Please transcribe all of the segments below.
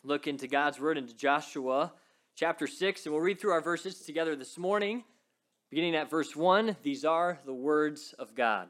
look into God's word into Joshua chapter 6, and we'll read through our verses together this morning. Beginning at verse 1, these are the words of God.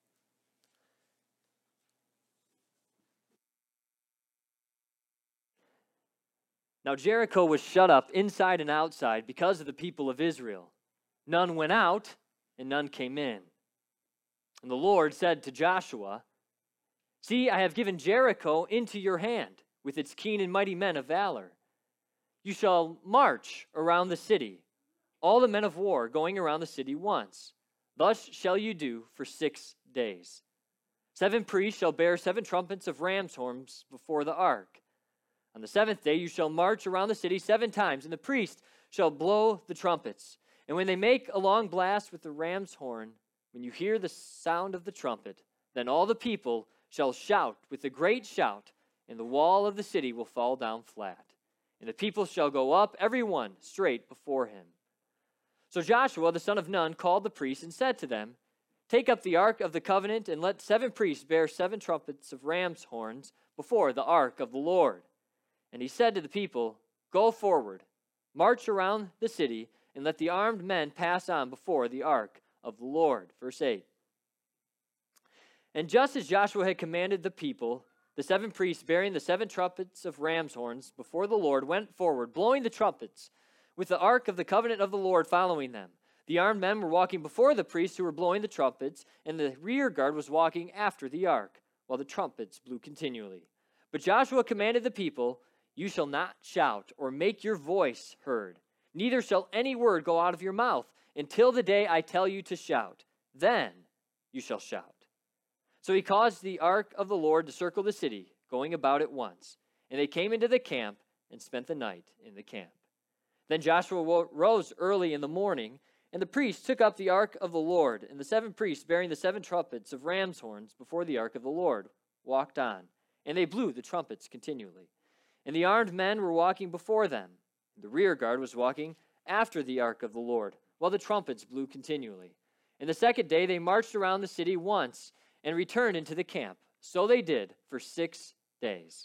Now Jericho was shut up inside and outside because of the people of Israel. None went out, and none came in. And the Lord said to Joshua, "See, I have given Jericho into your hand, with its keen and mighty men of valor. You shall march around the city, all the men of war going around the city once. Thus shall you do for 6 days. 7 priests shall bear 7 trumpets of ram's horns before the ark. On the 7th day you shall march around the city 7 times, and the priest shall blow the trumpets. And when they make a long blast with the ram's horn, when you hear the sound of the trumpet, then all the people shall shout with a great shout, and the wall of the city will fall down flat. And the people shall go up, every one straight before him." So Joshua the son of Nun called the priests and said to them, "Take up the ark of the covenant, and let 7 priests bear 7 trumpets of ram's horns before the ark of the Lord." And he said to the people, "Go forward, march around the city, and let the armed men pass on before the ark of the Lord." Verse 8. And just as Joshua had commanded the people, the 7 priests bearing the 7 trumpets of ram's horns before the Lord went forward, blowing the trumpets, with the ark of the covenant of the Lord following them. The armed men were walking before the priests who were blowing the trumpets, and the rear guard was walking after the ark, while the trumpets blew continually. But Joshua commanded the people, "You shall not shout or make your voice heard, neither shall any word go out of your mouth until the day I tell you to shout. Then you shall shout." So he caused the ark of the Lord to circle the city, going about it once. And they came into the camp and spent the night in the camp. Then Joshua rose early in the morning, and the priests took up the ark of the Lord, and the 7 priests bearing the 7 trumpets of ram's horns before the ark of the Lord walked on, and they blew the trumpets continually. And the armed men were walking before them. The rear guard was walking after the ark of the Lord, while the trumpets blew continually. And the 2nd day they marched around the city once and returned into the camp. So they did for 6 days.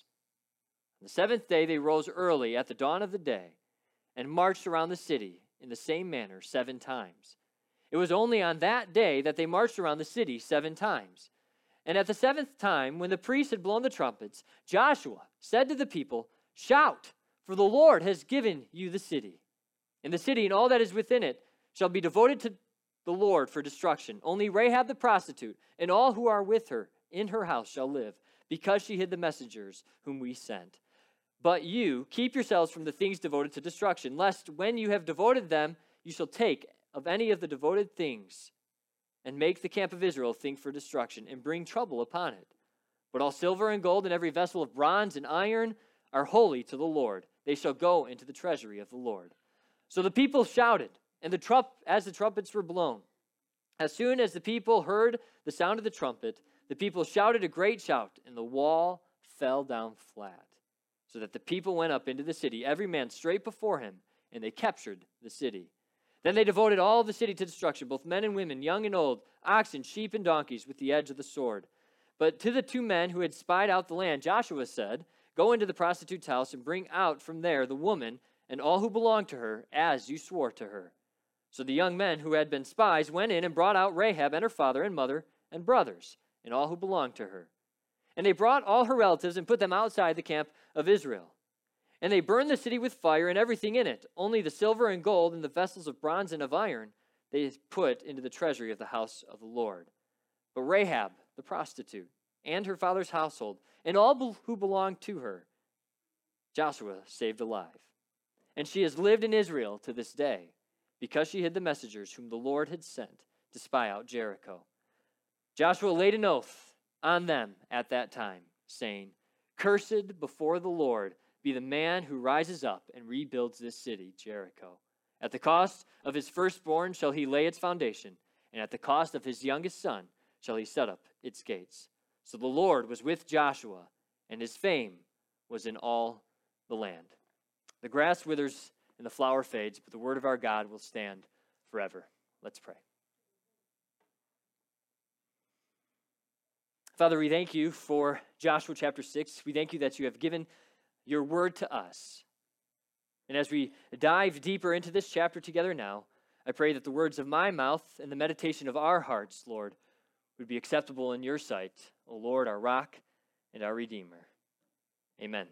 On the 7th day they rose early at the dawn of the day and marched around the city in the same manner 7 times. It was only on that day that they marched around the city 7 times. And at the 7th time, when the priests had blown the trumpets, Joshua said to the people, "Shout, for the Lord has given you the city. And the city and all that is within it shall be devoted to the Lord for destruction. Only Rahab the prostitute and all who are with her in her house shall live, because she hid the messengers whom we sent. But you keep yourselves from the things devoted to destruction, lest when you have devoted them, you shall take of any of the devoted things and make the camp of Israel think for destruction, and bring trouble upon it. But all silver and gold and every vessel of bronze and iron are holy to the Lord. They shall go into the treasury of the Lord." So the people shouted, and as the trumpets were blown. As soon as the people heard the sound of the trumpet, the people shouted a great shout, and the wall fell down flat, so that the people went up into the city, every man straight before him, and they captured the city. Then they devoted all the city to destruction, both men and women, young and old, oxen, sheep, and donkeys, with the edge of the sword. But to the 2 men who had spied out the land, Joshua said, "Go into the prostitute's house and bring out from there the woman and all who belong to her, as you swore to her." So the young men who had been spies went in and brought out Rahab and her father and mother and brothers and all who belonged to her. And they brought all her relatives and put them outside the camp of Israel. And they burned the city with fire and everything in it. Only the silver and gold and the vessels of bronze and of iron they put into the treasury of the house of the Lord. But Rahab, the prostitute, and her father's household, and all who belonged to her, Joshua saved alive. And she has lived in Israel to this day, because she hid the messengers whom the Lord had sent to spy out Jericho. Joshua laid an oath on them at that time, saying, "Cursed before the Lord be the man who rises up and rebuilds this city, Jericho. At the cost of his firstborn shall he lay its foundation, and at the cost of his youngest son shall he set up its gates." So the Lord was with Joshua, and his fame was in all the land. The grass withers and the flower fades, but the word of our God will stand forever. Let's pray. Father, we thank you for Joshua chapter 6. We thank you that you have given your word to us. And as we dive deeper into this chapter together now, I pray that the words of my mouth and the meditation of our hearts, Lord, would be acceptable in your sight, O Lord, our rock and our Redeemer. Amen.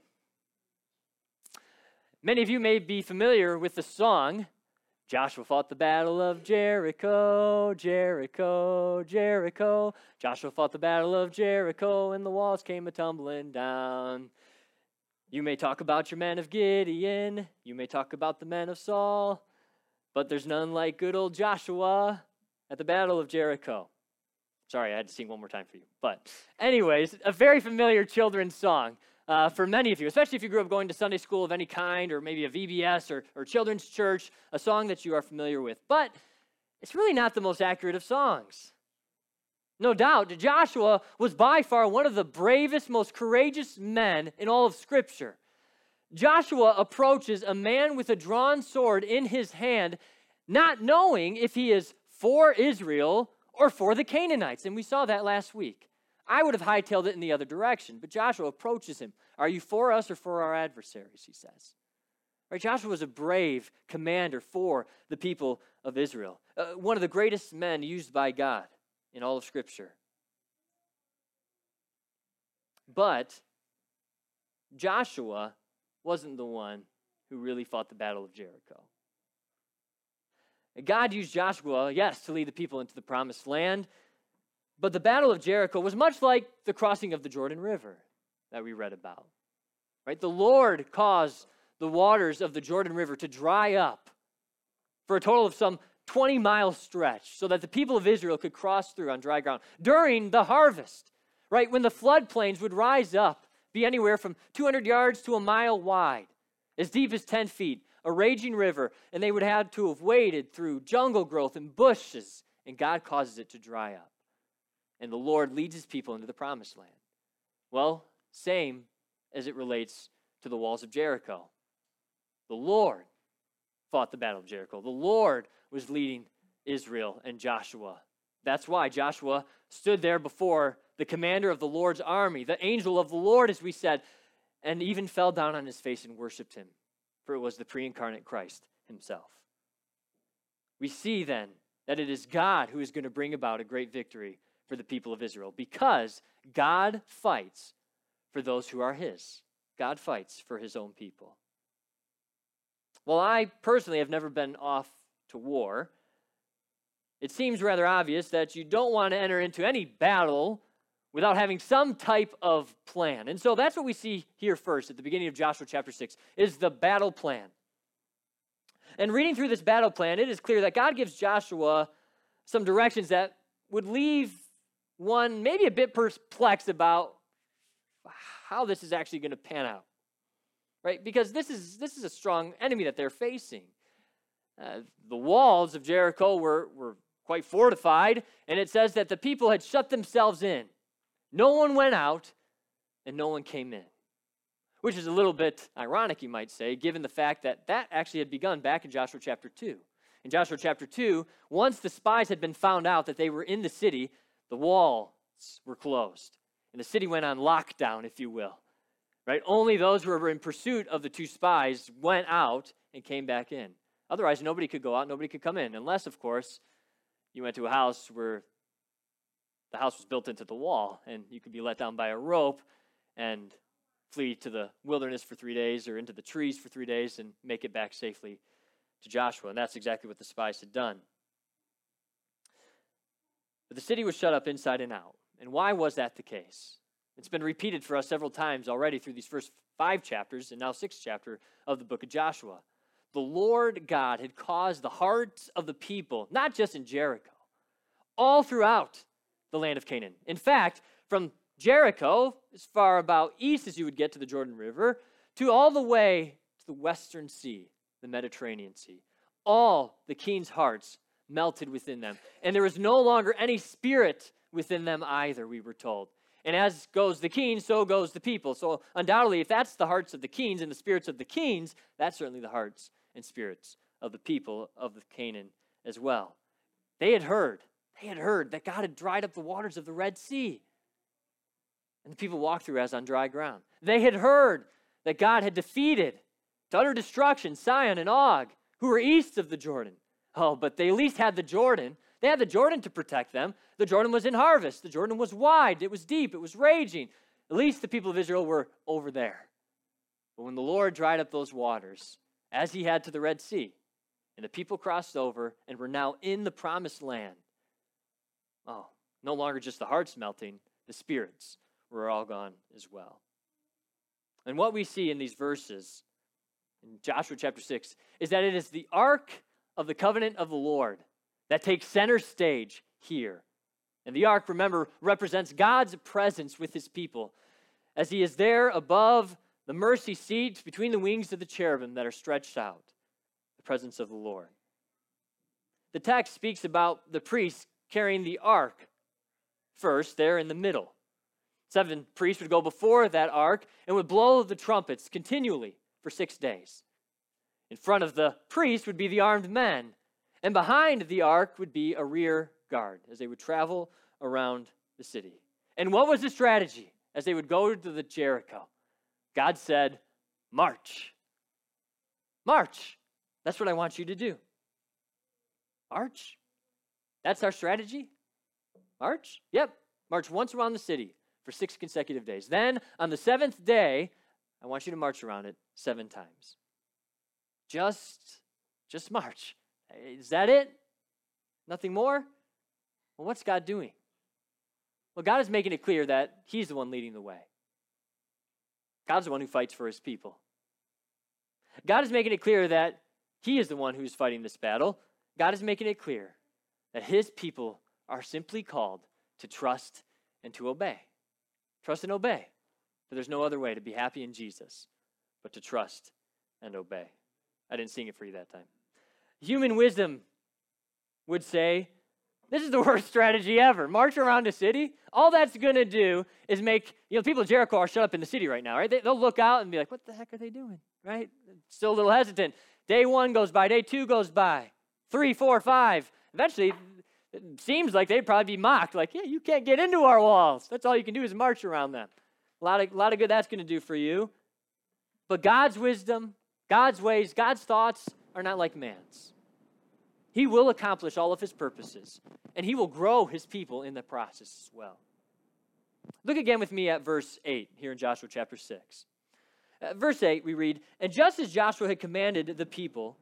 Many of you may be familiar with the song, Joshua fought the battle of Jericho, Jericho, Jericho. Joshua fought the battle of Jericho, and the walls came a-tumbling down. You may talk about your men of Gideon, you may talk about the men of Saul, but there's none like good old Joshua at the battle of Jericho. Sorry, I had to sing one more time for you. But anyways, a very familiar children's song for many of you, especially if you grew up going to Sunday school of any kind, or maybe a VBS or children's church, a song that you are familiar with. But it's really not the most accurate of songs. No doubt, Joshua was by far one of the bravest, most courageous men in all of Scripture. Joshua approaches a man with a drawn sword in his hand, not knowing if he is for Israel or for the Canaanites. And we saw that last week. I would have hightailed it in the other direction, but Joshua approaches him. Are you for us or for our adversaries, he says. Right? Joshua was a brave commander for the people of Israel. One of the greatest men used by God in all of Scripture. But Joshua wasn't the one who really fought the battle of Jericho. God used Joshua, yes, to lead the people into the promised land, but the battle of Jericho was much like the crossing of the Jordan River that we read about. Right? The Lord caused the waters of the Jordan River to dry up for a total of some 20-mile stretch so that the people of Israel could cross through on dry ground during the harvest, right? When the floodplains would rise up, be anywhere from 200 yards to a mile wide, as deep as 10 feet, a raging river, and they would have to have waded through jungle growth and bushes, and God causes it to dry up. And the Lord leads his people into the promised land. Well, same as it relates to the walls of Jericho. The Lord fought the battle of Jericho. The Lord was leading Israel and Joshua. That's why Joshua stood there before the commander of the Lord's army, the angel of the Lord, as we said, and even fell down on his face and worshiped him, for it was the pre-incarnate Christ himself. We see then that it is God who is going to bring about a great victory for the people of Israel, because God fights for those who are his. God fights for his own people. Well, I personally have never been off to war. It seems rather obvious that you don't want to enter into any battle without having some type of plan. And so that's what we see here first at the beginning of Joshua chapter 6, is the battle plan. And reading through this battle plan, it is clear that God gives Joshua some directions that would leave one maybe a bit perplexed about how this is actually going to pan out. Right? Because this is a strong enemy that they're facing. The walls of Jericho were quite fortified, and it says that the people had shut themselves in. No one went out, and no one came in, which is a little bit ironic, you might say, given the fact that that actually had begun back in Joshua chapter 2. In Joshua chapter 2, once the spies had been found out that they were in the city, the walls were closed, and the city went on lockdown, if you will. Right? Only those who were in pursuit of the two spies went out and came back in. Otherwise, nobody could go out, nobody could come in, unless, of course, you went to a house where the house was built into the wall, and you could be let down by a rope and flee to the wilderness for 3 days or into the trees for 3 days and make it back safely to Joshua. And that's exactly what the spies had done. But the city was shut up inside and out. And why was that the case? It's been repeated for us several times already through these first 5 chapters and now 6th chapter of the book of Joshua. The Lord God had caused the hearts of the people, not just in Jericho, all throughout the land of Canaan. In fact, from Jericho, as far about east as you would get to the Jordan River, to all the way to the western sea, the Mediterranean Sea, all the king's hearts melted within them. And there was no longer any spirit within them either, we were told. And as goes the king, so goes the people. So undoubtedly, if that's the hearts of the kings and the spirits of the kings, that's certainly the hearts and spirits of the people of Canaan as well. They had heard that God had dried up the waters of the Red Sea. And the people walked through as on dry ground. They had heard that God had defeated to utter destruction Sihon and Og, who were east of the Jordan. Oh, but they at least had the Jordan. They had the Jordan to protect them. The Jordan was in harvest. The Jordan was wide. It was deep. It was raging. At least the people of Israel were over there. But when the Lord dried up those waters, as he had to the Red Sea, and the people crossed over and were now in the promised land, oh, no longer just the hearts melting, the spirits were all gone as well. And what we see in these verses, in Joshua chapter 6, is that it is the ark of the covenant of the Lord that takes center stage here. And the ark, remember, represents God's presence with his people as he is there above the mercy seat between the wings of the cherubim that are stretched out, the presence of the Lord. The text speaks about the priests carrying the ark first there in the middle. 7 priests would go before that ark and would blow the trumpets continually for 6 days. In front of the priest would be the armed men, and behind the ark would be a rear guard as they would travel around the city. And what was the strategy as they would go to the Jericho? God said, march. March. That's what I want you to do. March. That's our strategy? March? Yep. March once around the city for 6 consecutive days. Then on the 7th day, I want you to march around it 7 times. Just march. Is that it? Nothing more? Well, what's God doing? Well, God is making it clear that he's the one leading the way. God's the one who fights for his people. God is making it clear that he is the one who's fighting this battle. God is making it clear that his people are simply called to trust and to obey. Trust and obey. For there's no other way to be happy in Jesus but to trust and obey. I didn't sing it for you that time. Human wisdom would say, this is the worst strategy ever. March around a city. All that's going to do is make, people of Jericho are shut up in the city right now, right? They'll look out and be like, what the heck are they doing, right? Still a little hesitant. Day 1 goes by. Day 2 goes by. 3, 4, 5. Eventually, it seems like they'd probably be mocked. Like, yeah, you can't get into our walls. That's all you can do is march around them. A lot of good that's going to do for you. But God's wisdom, God's ways, God's thoughts are not like man's. He will accomplish all of his purposes, and he will grow his people in the process as well. Look again with me at verse 8 here in Joshua chapter 6. Verse 8, we read, and just as Joshua had commanded the people,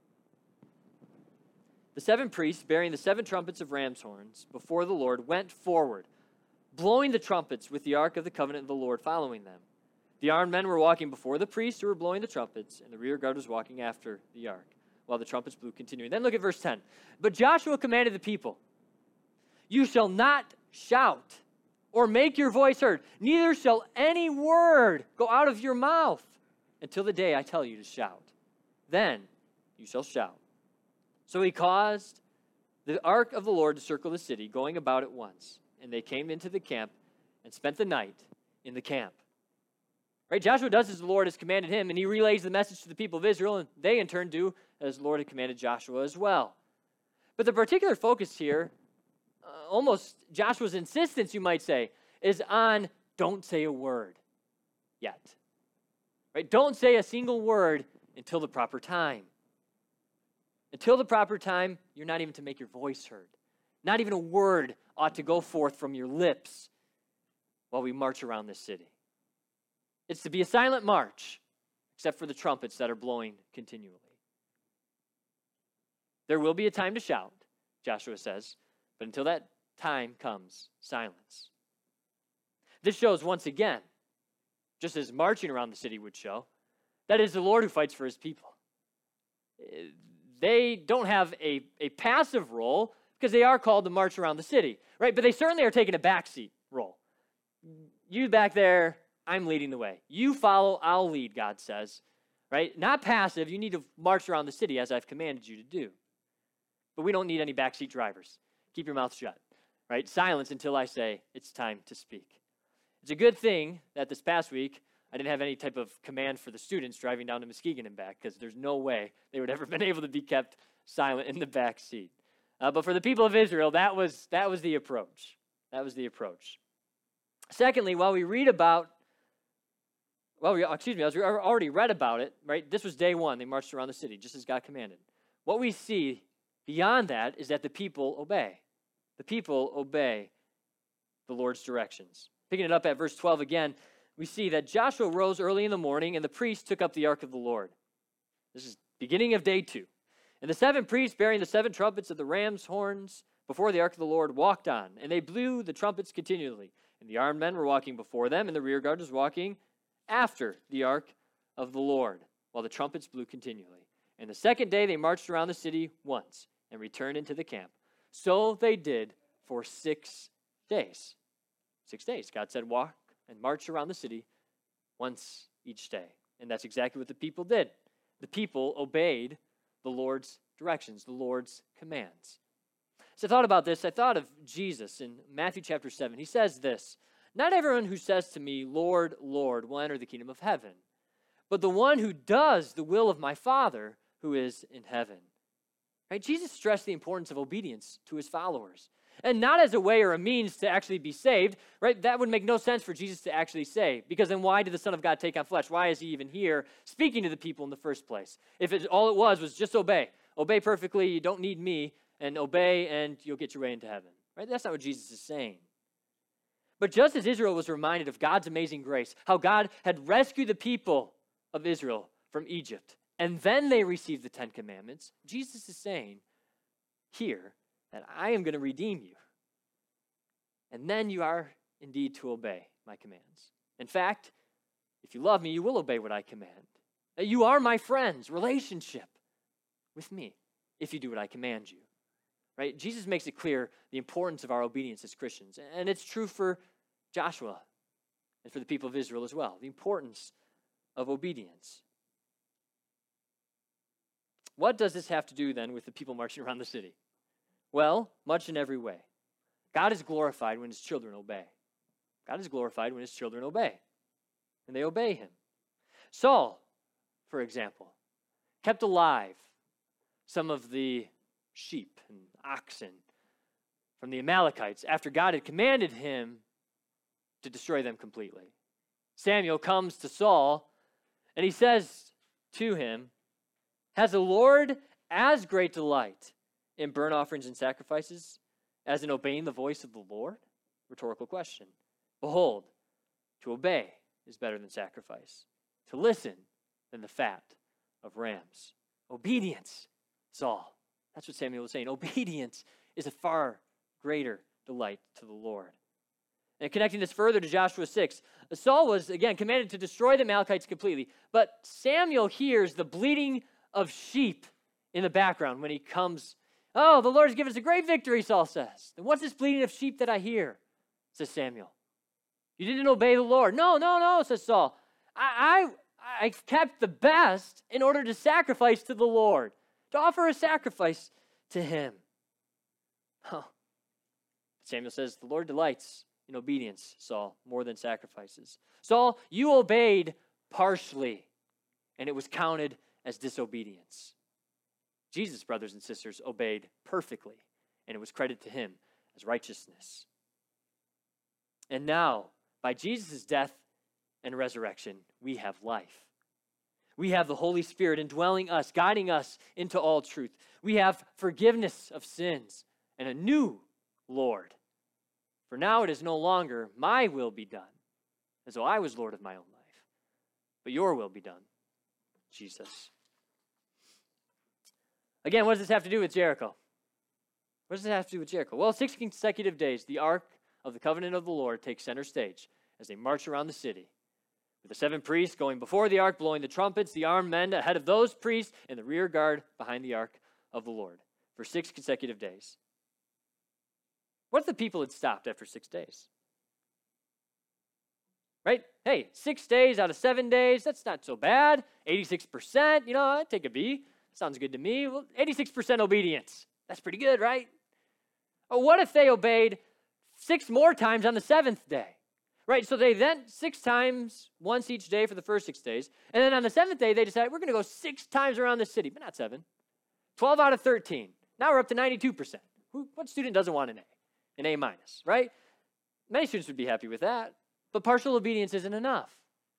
the 7 priests bearing the 7 trumpets of ram's horns before the Lord went forward, blowing the trumpets with the ark of the covenant of the Lord following them. The armed men were walking before the priests who were blowing the trumpets, and the rear guard was walking after the ark, while the trumpets blew continuing. Then look at verse 10. But Joshua commanded the people, you shall not shout or make your voice heard, neither shall any word go out of your mouth until the day I tell you to shout. Then you shall shout. So he caused the ark of the Lord to circle the city, going about it once. And they came into the camp and spent the night in the camp. Right? Joshua does as the Lord has commanded him, and he relays the message to the people of Israel, and they in turn do as the Lord had commanded Joshua as well. But the particular focus here, almost Joshua's insistence, you might say, is on don't say a word yet. Right? Don't say a single word until the proper time. Until the proper time, you're not even to make your voice heard. Not even a word ought to go forth from your lips while we march around this city. It's to be a silent march, except for the trumpets that are blowing continually. There will be a time to shout, Joshua says, but until that time comes, silence. This shows once again, just as marching around the city would show, that it is the Lord who fights for his people. They don't have a passive role because they are called to march around the city, right? But they certainly are taking a backseat role. You back there, I'm leading the way. You follow, I'll lead, God says, right? Not passive. You need to march around the city as I've commanded you to do. But we don't need any backseat drivers. Keep your mouth shut, right? Silence until I say it's time to speak. It's a good thing that this past week I didn't have any type of command for the students driving down to Muskegon and back because there's no way they would ever been able to be kept silent in the back seat. But for the people of Israel, that was the approach. That was the approach. Secondly, while we read about as we already read about it, right? This was day one. They marched around the city, just as God commanded. What we see beyond that is that the people obey. The people obey the Lord's directions. Picking it up at verse 12 again, we see that Joshua rose early in the morning, and the priests took up the ark of the Lord. This is beginning of day 2. And the 7 priests bearing the 7 trumpets of the ram's horns before the ark of the Lord walked on, and they blew the trumpets continually. And the armed men were walking before them, and the rear guard was walking after the ark of the Lord, while the trumpets blew continually. And the second day they marched around the city once and returned into the camp. So they did for 6 days. 6 days. God said, walk and march around the city once each day. And that's exactly what the people did. The people obeyed the Lord's directions, the Lord's commands. As I thought about this, I thought of Jesus in Matthew chapter 7. He says this, "Not everyone who says to me, 'Lord, Lord,' will enter the kingdom of heaven, but the one who does the will of my Father who is in heaven." Right? Jesus stressed the importance of obedience to his followers. And not as a way or a means to actually be saved, right? That would make no sense for Jesus to actually say, because then why did the Son of God take on flesh? Why is he even here speaking to the people in the first place? If all it was just obey. Obey perfectly, you don't need me, and obey and you'll get your way into heaven. Right? That's not what Jesus is saying. But just as Israel was reminded of God's amazing grace, how God had rescued the people of Israel from Egypt, and then they received the 10 commandments, Jesus is saying here that I am going to redeem you. And then you are indeed to obey my commands. In fact, if you love me, you will obey what I command. You are my friends, relationship with me, if you do what I command you. Right? Jesus makes it clear the importance of our obedience as Christians. And it's true for Joshua and for the people of Israel as well. The importance of obedience. What does this have to do then with the people marching around the city? Well, much in every way. God is glorified when his children obey. God is glorified when his children obey. And they obey him. Saul, for example, kept alive some of the sheep and oxen from the Amalekites after God had commanded him to destroy them completely. Samuel comes to Saul and he says to him, "Has the Lord as great delight in burnt offerings and sacrifices as in obeying the voice of the Lord?" Rhetorical question. Behold, to obey is better than sacrifice, to listen than the fat of rams. Obedience, Saul. That's what Samuel was saying. Obedience is a far greater delight to the Lord. And connecting this further to Joshua 6, Saul was, again, commanded to destroy the Amalekites completely. But Samuel hears the bleating of sheep in the background when he comes. "Oh, the Lord has given us a great victory," Saul says. "Then what's this bleating of sheep that I hear?" says Samuel. "You didn't obey the Lord." No, says Saul. I kept the best in order to sacrifice to the Lord, to offer a sacrifice to him. Oh. Samuel says, "The Lord delights in obedience, Saul, more than sacrifices." Saul, you obeyed partially, and it was counted as disobedience. Jesus, brothers and sisters, obeyed perfectly, and it was credited to him as righteousness. And now, by Jesus' death and resurrection, we have life. We have the Holy Spirit indwelling us, guiding us into all truth. We have forgiveness of sins and a new Lord. For now it is no longer my will be done, as though I was Lord of my own life, but your will be done, Jesus. Again, what does this have to do with Jericho? What does it have to do with Jericho? Well, 6 consecutive days, the Ark of the Covenant of the Lord takes center stage as they march around the city, with the 7 priests going before the ark, blowing the trumpets, the armed men ahead of those priests, and the rear guard behind the ark of the Lord for 6 consecutive days. What if the people had stopped after 6 days? Right? Hey, 6 days out of 7 days, that's not so bad. 86%, I'd take a B. Sounds good to me. Well, 86% obedience. That's pretty good, right? Or what if they obeyed 6 more times on the 7th day? Right, so they then 6 times, once each day for the first 6 days. And then on the 7th day, they decided, we're going to go 6 times around the city, but not 7. 12 out of 13. Now we're up to 92%. What student doesn't want an A? An A minus, right? Many students would be happy with that. But partial obedience isn't enough.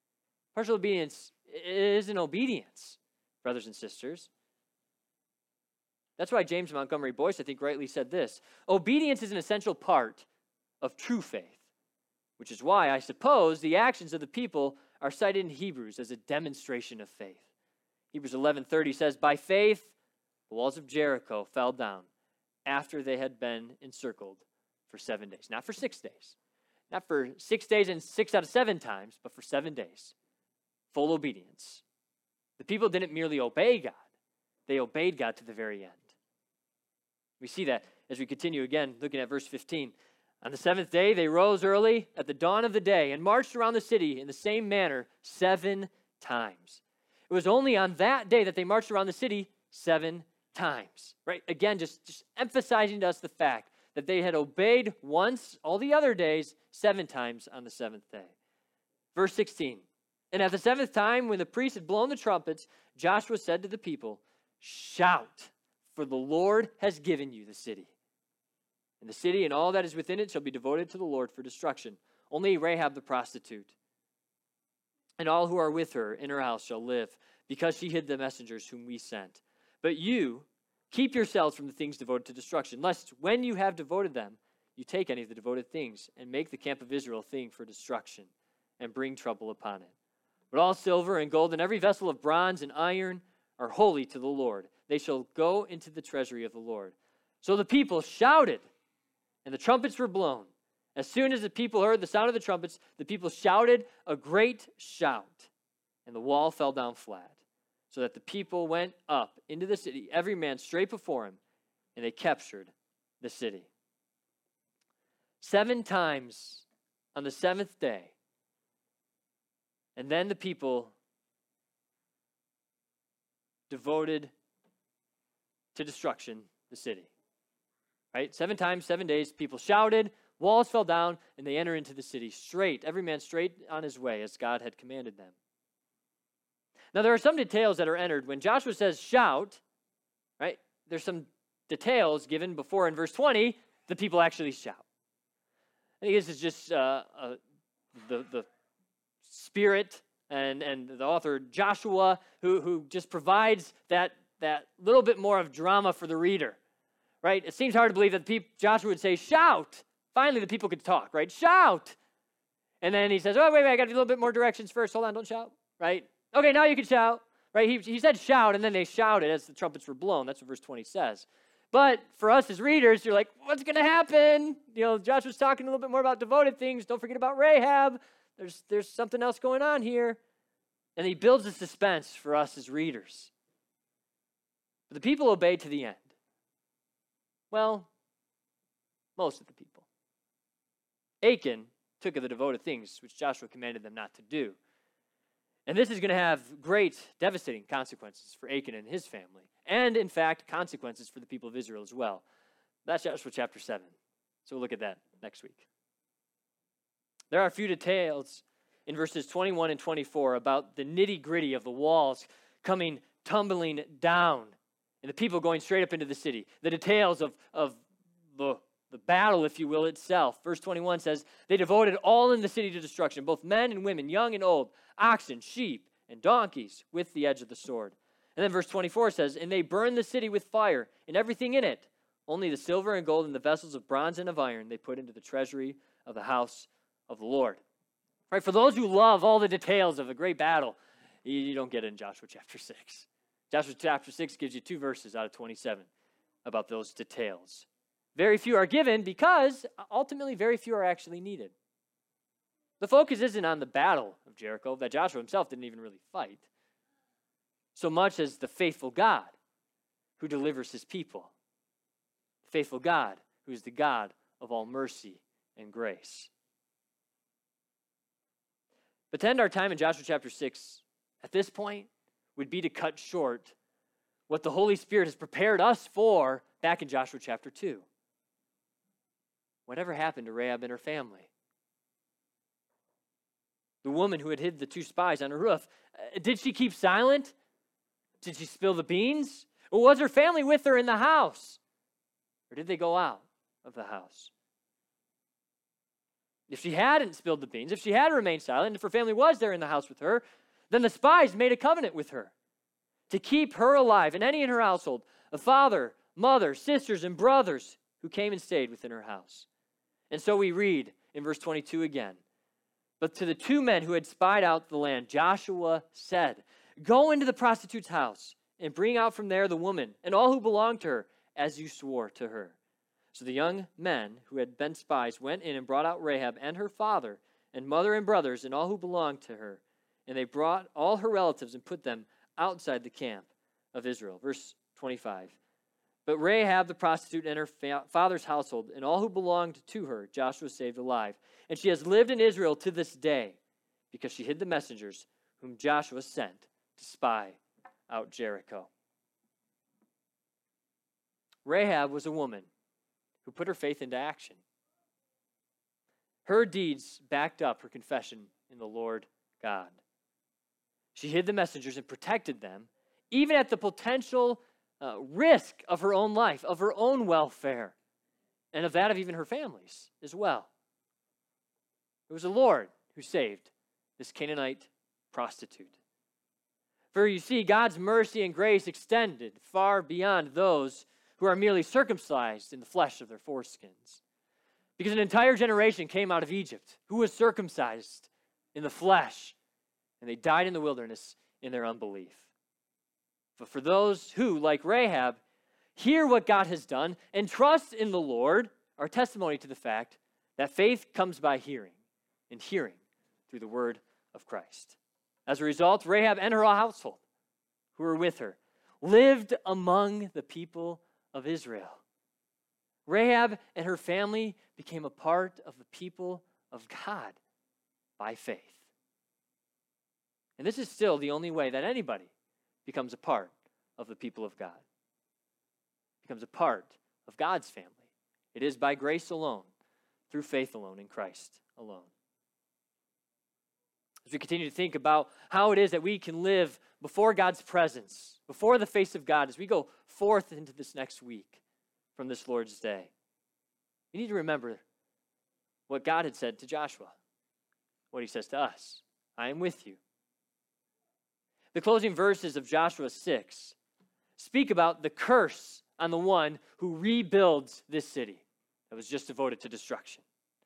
Partial obedience isn't obedience, brothers and sisters. That's why James Montgomery Boyce, I think, rightly said this: obedience is an essential part of true faith, which is why I suppose the actions of the people are cited in Hebrews as a demonstration of faith. Hebrews 11:30 says, by faith, the walls of Jericho fell down after they had been encircled for 7 days. Not for 6 days. Not for 6 days and 6 out of 7 times, but for 7 days. Full obedience. The people didn't merely obey God. They obeyed God to the very end. We see that as we continue again, looking at verse 15. On the 7th day, they rose early at the dawn of the day and marched around the city in the same manner 7 times. It was only on that day that they marched around the city 7 times, right? Again, just emphasizing to us the fact that they had obeyed once all the other days, 7 times on the 7th day. Verse 16, and at the 7th time, when the priests had blown the trumpets, Joshua said to the people, shout, for the Lord has given you the city. And the city and all that is within it shall be devoted to the Lord for destruction. Only Rahab the prostitute and all who are with her in her house shall live, because she hid the messengers whom we sent. But you, keep yourselves from the things devoted to destruction, lest when you have devoted them, you take any of the devoted things and make the camp of Israel a thing for destruction and bring trouble upon it. But all silver and gold and every vessel of bronze and iron are holy to the Lord. They shall go into the treasury of the Lord. So the people shouted, and the trumpets were blown. As soon as the people heard the sound of the trumpets, the people shouted a great shout, and the wall fell down flat, so that the people went up into the city, every man straight before him, and they captured the city. 7 times on the 7th day, and then the people devoted to destruction the city. Right? 7 times, 7 days, people shouted, walls fell down, and they enter into the city straight, every man straight on his way, as God had commanded them. Now, there are some details that are entered. When Joshua says shout, right, there's some details given before in verse 20, the people actually shout. I think this is just the spirit and the author Joshua who just provides that little bit more of drama for the reader, right? It seems hard to believe that Joshua would say, shout. Finally, the people could talk, right? Shout. And then he says, oh, wait, I got a little bit more directions first. Hold on, don't shout, right? Okay, now you can shout, right? He said shout, and then they shouted as the trumpets were blown. That's what verse 20 says. But for us as readers, you're like, what's going to happen? You know, Joshua's talking a little bit more about devoted things. Don't forget about Rahab. There's something else going on here. And he builds the suspense for us as readers. But the people obeyed to the end. Well, most of the people. Achan took of the devoted things which Joshua commanded them not to do. And this is going to have great, devastating consequences for Achan and his family. And, in fact, consequences for the people of Israel as well. That's Joshua chapter 7. So we'll look at that next week. There are a few details in verses 21 and 24 about the nitty-gritty of the walls coming tumbling down and the people going straight up into the city. The details of the battle, if you will, itself. Verse 21 says, they devoted all in the city to destruction, both men and women, young and old, oxen, sheep, and donkeys, with the edge of the sword. And then verse 24 says, and they burned the city with fire and everything in it. Only the silver and gold and the vessels of bronze and of iron they put into the treasury of the house of the Lord. Right? For those who love all the details of a great battle, you don't get it in Joshua chapter 6. Joshua chapter 6 gives you 2 verses out of 27 about those details. Very few are given because ultimately very few are actually needed. The focus isn't on the battle of Jericho that Joshua himself didn't even really fight, so much as the faithful God who delivers his people. The faithful God who is the God of all mercy and grace. But to end our time in Joshua chapter 6, at this point, would be to cut short what the Holy Spirit has prepared us for back in Joshua chapter 2. Whatever happened to Rahab and her family? The woman who had hid the 2 spies on her roof, did she keep silent? Did she spill the beans? Or was her family with her in the house? Or did they go out of the house? If she hadn't spilled the beans, if she had remained silent, if her family was there in the house with her, then the spies made a covenant with her to keep her alive and any in her household, a father, mother, sisters, and brothers who came and stayed within her house. And so we read in verse 22 again, but to the two men who had spied out the land, Joshua said, go into the prostitute's house and bring out from there the woman and all who belong to her, as you swore to her. So the young men who had been spies went in and brought out Rahab and her father and mother and brothers and all who belonged to her. And they brought all her relatives and put them outside the camp of Israel. Verse 25. But Rahab the prostitute and her father's household and all who belonged to her, Joshua saved alive. And she has lived in Israel to this day because she hid the messengers whom Joshua sent to spy out Jericho. Rahab was a woman who put her faith into action. Her deeds backed up her confession in the Lord God. She hid the messengers and protected them, even at the potential risk of her own life, of her own welfare, and of that of even her family's as well. It was the Lord who saved this Canaanite prostitute. For you see, God's mercy and grace extended far beyond those who are merely circumcised in the flesh of their foreskins. Because an entire generation came out of Egypt who was circumcised in the flesh, and they died in the wilderness in their unbelief. But for those who, like Rahab, hear what God has done and trust in the Lord, are testimony to the fact that faith comes by hearing, and hearing through the word of Christ. As a result, Rahab and her household, who were with her, lived among the people of Israel. Rahab and her family became a part of the people of God by faith. And this is still the only way that anybody becomes a part of the people of God, becomes a part of God's family. It is by grace alone, through faith alone, in Christ alone. As we continue to think about how it is that we can live before God's presence, before the face of God, as we go forth into this next week from this Lord's Day, we need to remember what God had said to Joshua, what he says to us. I am with you. The closing verses of Joshua 6 speak about the curse on the one who rebuilds this city that was just devoted to destruction.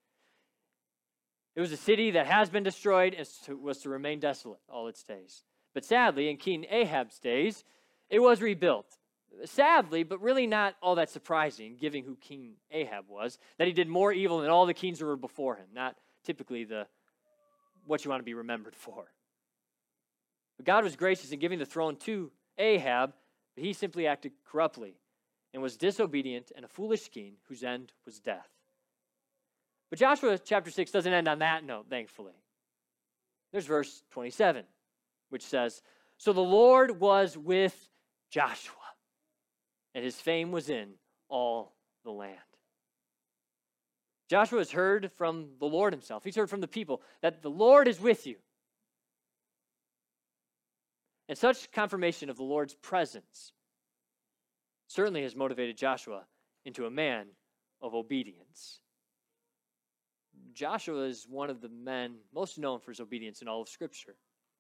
It was a city that has been destroyed and was to remain desolate all its days. But sadly, in King Ahab's days, it was rebuilt. Sadly, but really not all that surprising, given who King Ahab was, that he did more evil than all the kings who were before him, not typically what you want to be remembered for. But God was gracious in giving the throne to Ahab, but he simply acted corruptly and was disobedient and a foolish king whose end was death. But Joshua chapter 6 doesn't end on that note, thankfully. There's verse 27, which says, so the Lord was with Joshua, and his fame was in all the land. Joshua has heard from the Lord himself. He's heard from the people that the Lord is with you. And such confirmation of the Lord's presence certainly has motivated Joshua into a man of obedience. Joshua is one of the men most known for his obedience in all of Scripture.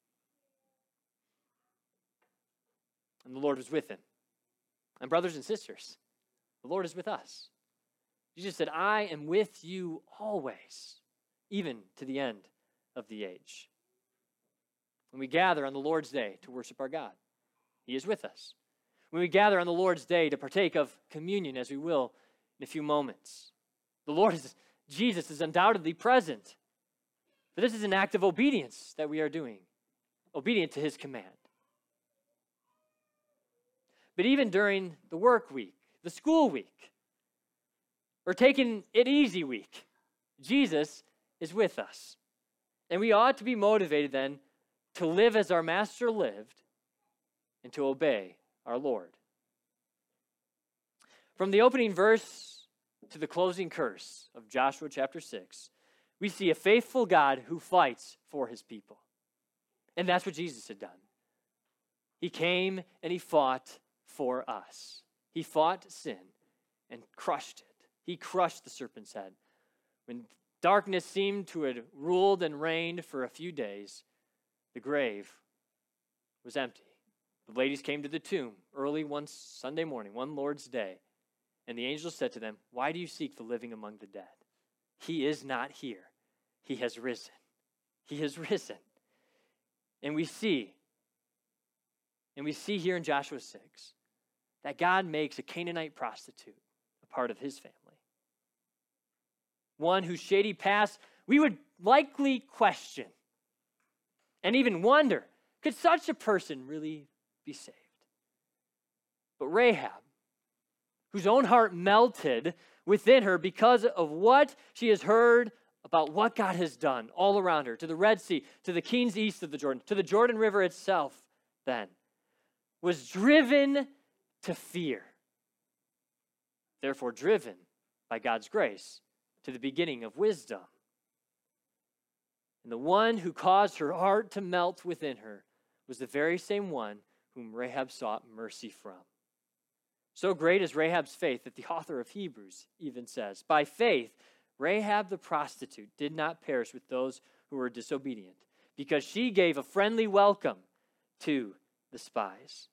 And the Lord was with him. And brothers and sisters, the Lord is with us. Jesus said, I am with you always, even to the end of the age. When we gather on the Lord's day to worship our God, he is with us. When we gather on the Lord's day to partake of communion, as we will in a few moments, Jesus is undoubtedly present. But this is an act of obedience that we are doing, obedient to his command. But even during the work week, the school week, or taking it easy week, Jesus is with us. And we ought to be motivated then to live as our Master lived and to obey our Lord. From the opening verse to the closing curse of Joshua chapter 6, we see a faithful God who fights for his people. And that's what Jesus had done. He came and he fought for us. He fought sin and crushed it. He crushed the serpent's head when darkness seemed to have ruled and reigned for a few days, the grave was empty. The ladies came to the tomb early one Sunday morning, one Lord's Day, and the angel said to them, "Why do you seek the living among the dead? He is not here. He has risen. He has risen." And we see here in Joshua 6 that God makes a Canaanite prostitute a part of his family. One whose shady past we would likely question and even wonder, could such a person really be saved? But Rahab, whose own heart melted within her because of what she has heard about what God has done all around her, to the Red Sea, to the kings east of the Jordan, to the Jordan River itself, then, was driven to fear. Therefore, driven by God's grace to the beginning of wisdom. And the one who caused her heart to melt within her was the very same one whom Rahab sought mercy from. So great is Rahab's faith that the author of Hebrews even says, "By faith, Rahab the prostitute did not perish with those who were disobedient, because she gave a friendly welcome to the spies."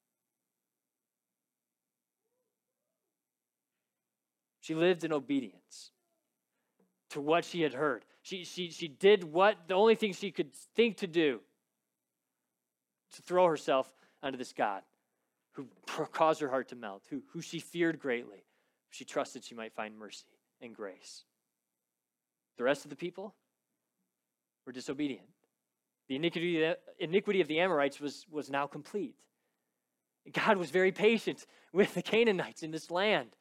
She lived in obedience to what she had heard. She did what the only thing she could think to do, to throw herself onto this God who caused her heart to melt, who she feared greatly. She trusted she might find mercy and grace. The rest of the people were disobedient. The iniquity of the Amorites was now complete. God was very patient with the Canaanites in this land.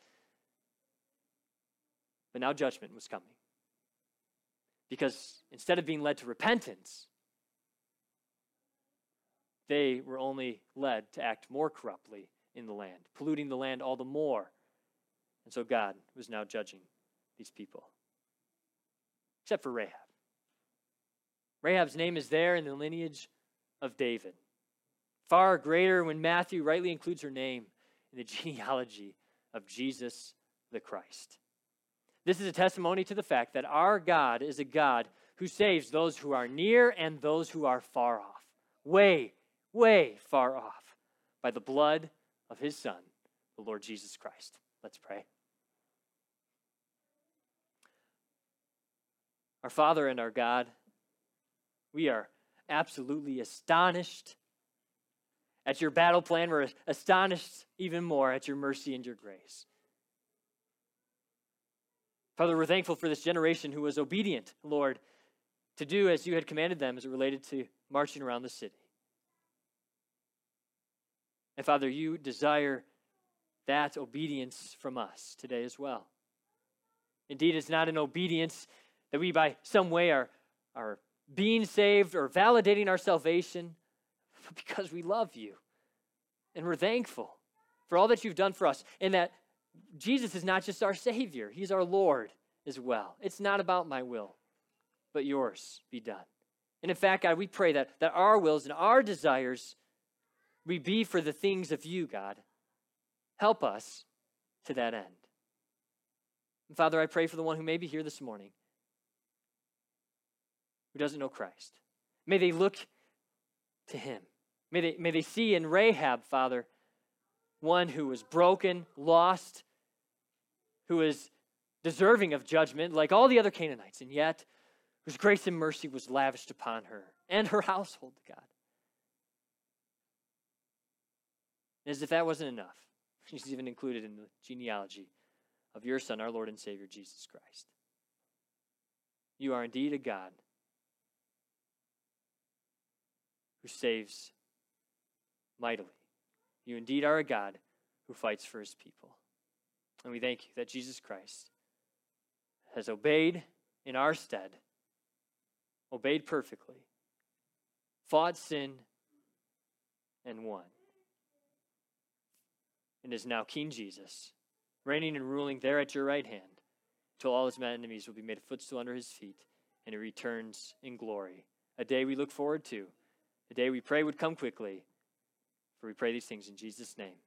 But now judgment was coming. Because instead of being led to repentance, they were only led to act more corruptly in the land, polluting the land all the more. And so God was now judging these people. Except for Rahab. Rahab's name is there in the lineage of David. Far greater when Matthew rightly includes her name in the genealogy of Jesus the Christ. This is a testimony to the fact that our God is a God who saves those who are near and those who are far off. Way, way far off by the blood of his Son, the Lord Jesus Christ. Let's pray. Our Father and our God, we are absolutely astonished at your battle plan. We're astonished even more at your mercy and your grace. Father, we're thankful for this generation who was obedient, Lord, to do as you had commanded them as it related to marching around the city. And Father, you desire that obedience from us today as well. Indeed, it's not an obedience that we by some way are being saved or validating our salvation, but because we love you. And we're thankful for all that you've done for us, and that Jesus is not just our Savior, he's our Lord as well. It's not about my will, but yours be done. And in fact, God, we pray that our wills and our desires we be for the things of you, God. Help us to that end. And Father, I pray for the one who may be here this morning who doesn't know Christ. May they look to him. May they see in Rahab, Father, one who was broken, lost, who is deserving of judgment like all the other Canaanites, and yet whose grace and mercy was lavished upon her and her household, God. As if that wasn't enough, she's even included in the genealogy of your Son, our Lord and Savior, Jesus Christ. You are indeed a God who saves mightily. You indeed are a God who fights for his people. And we thank you that Jesus Christ has obeyed in our stead, obeyed perfectly, fought sin, and won. And is now King Jesus, reigning and ruling there at your right hand, till all his enemies will be made a footstool under his feet, and he returns in glory. A day we look forward to, a day we pray would come quickly. For we pray these things in Jesus' name.